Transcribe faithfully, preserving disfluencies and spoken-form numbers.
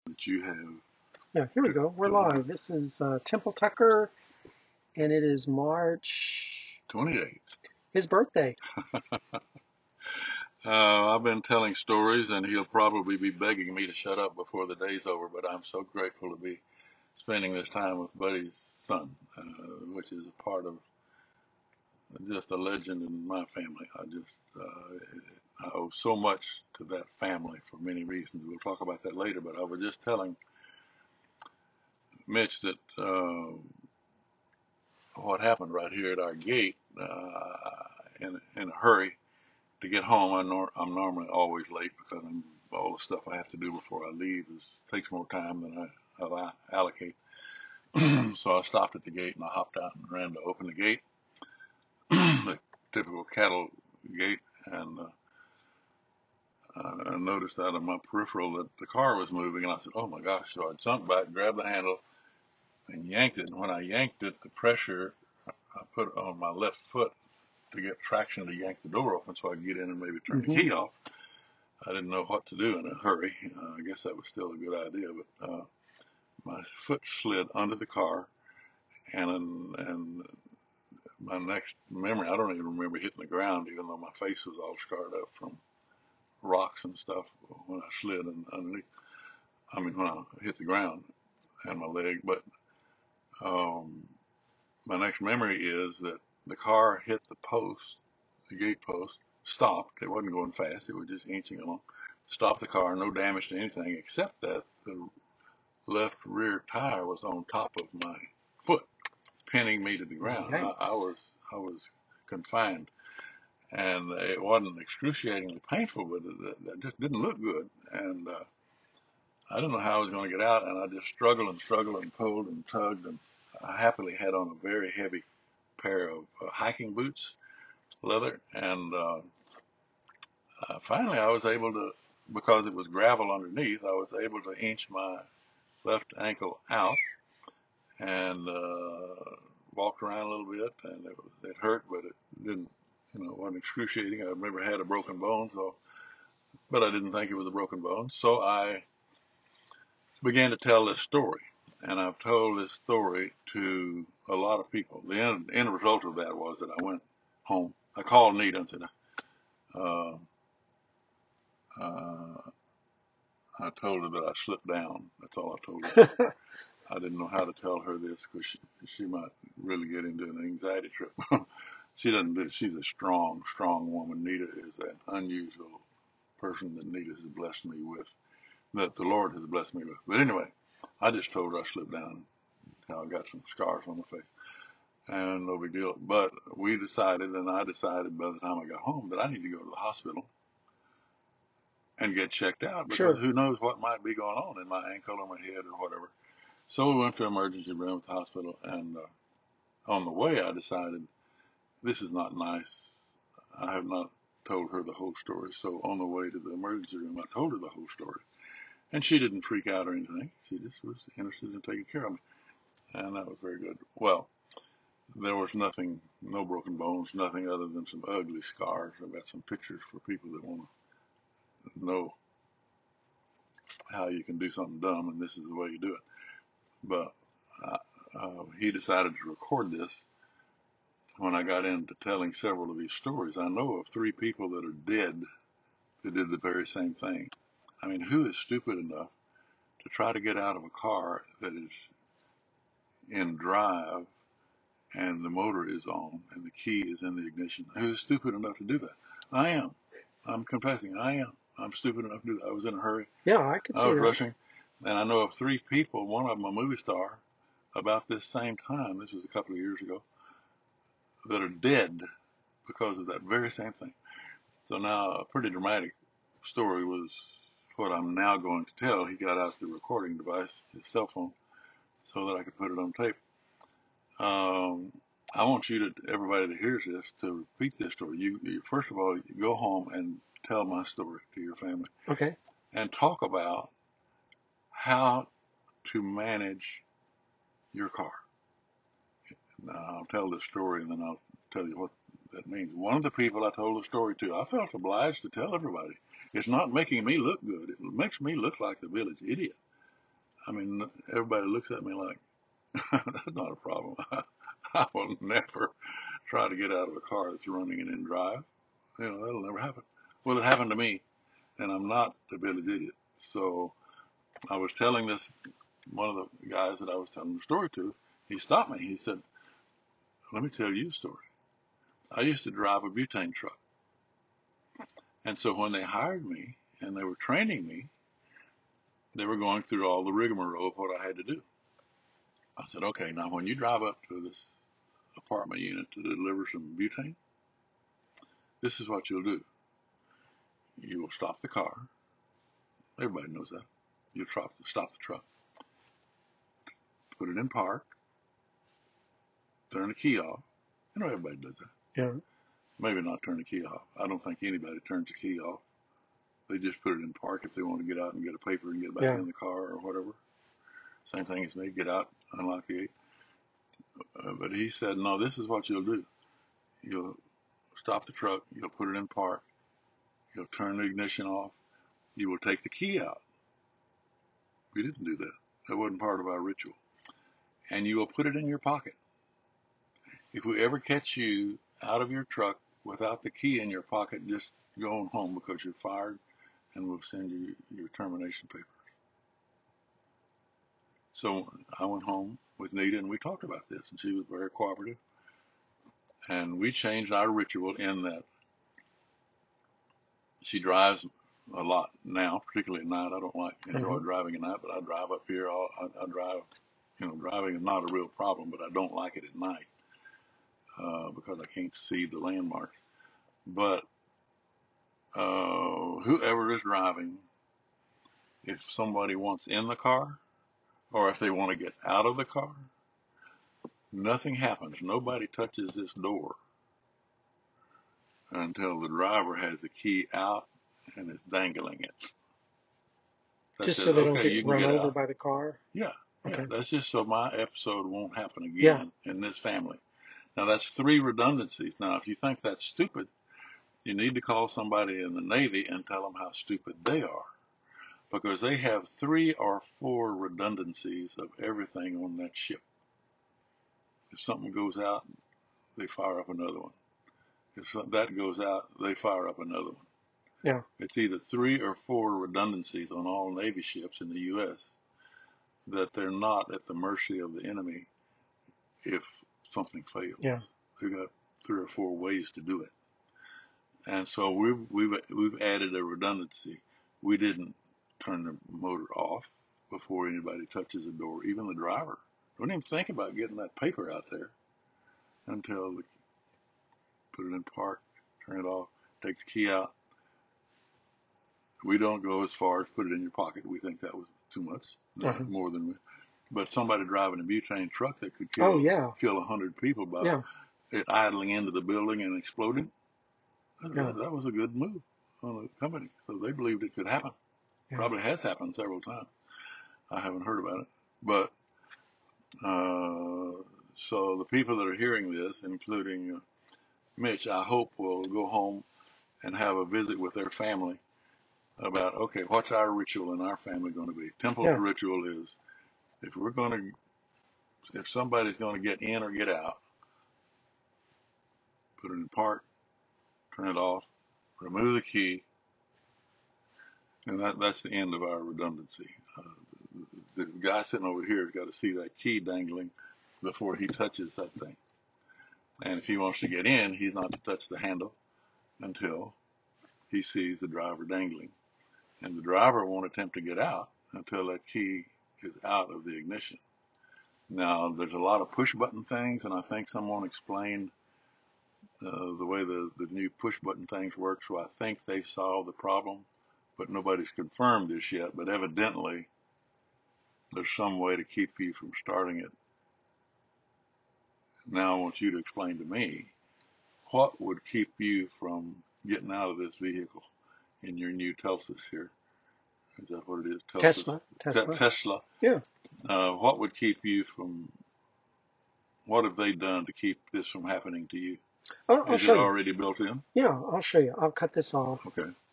that you have. Yeah, here we To, go. We're to learn. live. This is uh, Temple Tucker, and it is March, twenty-eighth. his birthday. Uh, I've been telling stories, and he'll probably be begging me to shut up before the day's over, but I'm so grateful to be spending this time with Buddy's son, uh, which is a part of just a legend in my family. I just, uh, I owe so much to that family for many reasons. We'll talk about that later, but I was just telling Mitch that uh, what happened right here at our gate uh, in, in a hurry to get home. I nor- I'm normally always late because I'm, all the stuff I have to do before I leave is takes more time than I, I allocate. So I stopped at the gate and I hopped out and ran to open the gate, the typical cattle gate, and uh, I noticed out of my peripheral that the car was moving, and I said, "Oh my gosh!" So I jumped back, grabbed the handle, and yanked it. And when I yanked it, the pressure I put on my left foot to get traction to yank the door open so I could get in and maybe turn the hmm key off. I didn't know what to do in a hurry. Uh, I guess that was still a good idea, but uh, my foot slid under the car, and and my next memory, I don't even remember hitting the ground, even though my face was all scarred up from rocks and stuff when I slid and underneath. I mean, when I hit the ground and my leg. But um, my next memory is that the car hit the post, the gate post, stopped. It wasn't going fast. It was just inching along. Stopped the car, no damage to anything except that the left rear tire was on top of my foot, pinning me to the ground. I, I Yikes. was I was confined, and it wasn't excruciatingly painful, but it, it just didn't look good. And uh, I didn't know how I was going to get out, and I just struggled and struggled and pulled and tugged, and I happily had on a very heavy pair of uh, hiking boots, leather, and uh, uh, finally I was able to, because it was gravel underneath, I was able to inch my left ankle out and uh, walked around a little bit, and it, was, it hurt, but it didn't, you know, it wasn't excruciating. I've never had a broken bone, so, but I didn't think it was a broken bone, so I began to tell this story, and I've told this story to a lot of people. The end, end result of that was that I went home. I called Nita and said, uh, uh, I told her that I slipped down. That's all I told her. I didn't know how to tell her this because she, she might really get into an anxiety trip. She doesn't do, she's a strong, strong woman. Nita is an unusual person that Nita has blessed me with, that the Lord has blessed me with. But anyway, I just told her I slipped down. I got some scars on my face, and no big deal. But we decided, and I decided by the time I got home, that I need to go to the hospital and get checked out because Sure. who knows what might be going on in my ankle or my head or whatever. So we went to emergency room at the hospital, and uh, on the way, I decided this is not nice. I have not told her the whole story. So on the way to the emergency room, I told her the whole story, and she didn't freak out or anything. She just was interested in taking care of me, and that was very good. Well, there was nothing, no broken bones, nothing other than some ugly scars. I've got some pictures for people that want to know how you can do something dumb, and this is the way you do it. But uh, uh, he decided to record this when I got into telling several of these stories. I know of three people that are dead that did the very same thing. I mean, who is stupid enough to try to get out of a car that is in drive and the motor is on and the key is in the ignition? Who is stupid enough to do that? I am. I'm confessing, I am. I'm stupid enough to do that. I was in a hurry. Yeah, I could I see was that. rushing. And I know of three people, one of them a movie star, about this same time, this was a couple of years ago, that are dead because of that very same thing. So now a pretty dramatic story was what I'm now going to tell. He got out the recording device, his cell phone, so that I could put it on tape. Um, I want you to, everybody that hears this, to repeat this story. You, you first of all, you go home and tell my story to your family Okay. and talk about how to manage your car. Now, I'll tell this story and then I'll tell you what that means. One of the people I told the story to, I felt obliged to tell everybody. It's not making me look good. It makes me look like the village idiot. I mean, everybody looks at me like, that's not a problem. I will never try to get out of a car that's running and then drive. You know, that'll never happen. Well, it happened to me, and I'm not the Billy Idiot. So I was telling this, one of the guys that I was telling the story to, he stopped me. He said, let me tell you a story. I used to drive a butane truck. And so when they hired me and they were training me, they were going through all the rigmarole of what I had to do. I said, okay, now when you drive up to this apartment unit to deliver some butane, this is what you'll do. You will stop the car. Everybody knows that. You'll stop the truck, put it in park, turn the key off. You know, everybody does that. Yeah. Maybe not turn the key off. I don't think anybody turns the key off. They just put it in park if they want to get out and get a paper and get back Yeah. in the car or whatever. Same thing as me, get out, unlock the gate. Uh, but he said, no, this is what you'll do. You'll stop the truck, you'll put it in park, you'll turn the ignition off, you will take the key out. We didn't do that. That wasn't part of our ritual. And you will put it in your pocket. If we ever catch you out of your truck without the key in your pocket, just go on home because you're fired and we'll send you your termination papers. So I went home with Nita and we talked about this, and she was very cooperative. And we changed our ritual in that she drives a lot now, particularly at night. I don't like enjoy Mm-hmm. driving at night, but I drive up here. All, I, I drive, you know, driving is not a real problem, but I don't like it at night uh, because I can't see the landmarks. But uh, whoever is driving, if somebody wants in the car or if they want to get out of the car, nothing happens. Nobody touches this door until the driver has the key out and is dangling it. That Just says, so they don't okay, get you can run get over out. by the car. Yeah, yeah. Okay. That's just so my episode won't happen Yeah. again in this family. Now that's three redundancies. Now, if you think that's stupid, you need to call somebody in the Navy and tell them how stupid they are, because they have three or four redundancies of everything on that ship. If something goes out, they fire up another one. If that goes out, they fire up another one. Yeah. It's either three or four redundancies on all Navy ships in the U S that they're not at the mercy of the enemy if something fails. Yeah. They've got three or four ways to do it. And so we've, we've, we've added a redundancy. We didn't turn the motor off before anybody touches the door, even the driver. Don't even think about getting that paper out there until the, put it in park, turn it off, take the key out. We don't go as far as put it in your pocket. We think that was too much, Uh-huh. more than we. But somebody driving a butane truck that could Oh, kill yeah. kill a hundred people by Yeah. it idling into the building and exploding, Yeah. that, that was a good move on the company. So they believed it could happen. Yeah. Probably has happened several times. I haven't heard about it, but uh, so the people that are hearing this, including uh, Mitch, I hope will go home and have a visit with their family about, okay, what's our ritual in our family going to be? Temple's Yeah. ritual is if we're going to, if somebody's going to get in or get out, put it in park, turn it off, remove the key, and that, that's the end of our redundancy. Uh, the, the guy sitting over here has got to see that key dangling before he touches that thing. And if he wants to get in, he's not to touch the handle until he sees the driver dangling. And the driver won't attempt to get out until that key is out of the ignition. Now, there's a lot of push button things, and I think someone explained uh, the way the, the new push button things work, so I think they've solved the problem, but nobody's confirmed this yet. But evidently, there's some way to keep you from starting it. Now, I want you to explain to me what would keep you from getting out of this vehicle in your new Tesla here. Is that what it is? Tesla. Te- Tesla. Tesla. Yeah. Uh, what would keep you from, what have they done to keep this from happening to you? I'll, I'll Is it show you. already built in? Yeah, I'll show you. I'll cut this off. Okay.